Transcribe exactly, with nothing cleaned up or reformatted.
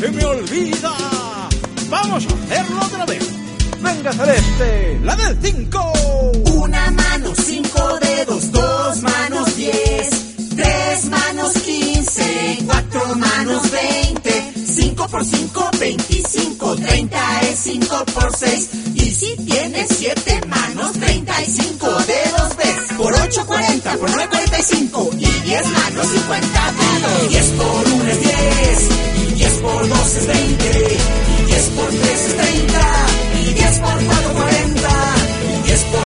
se me olvida. Vamos a hacerlo otra vez. Venga, Celeste, la del cinco. Una mano, cinco dedos, dos manos, diez. Tres manos, quince. Cuatro manos, veinte. Cinco por cinco, veinticinco. Treinta es cinco por seis. Y si tienes siete manos, treinta y cinco dedos ves. Por ocho, cuarenta. Por nueve, cuarenta y cinco. Y diez manos, cincuenta dedos. Diez por uno es diez. Y diez por dos es veinte. Y diez por tres es treinta. Y diez por cuatro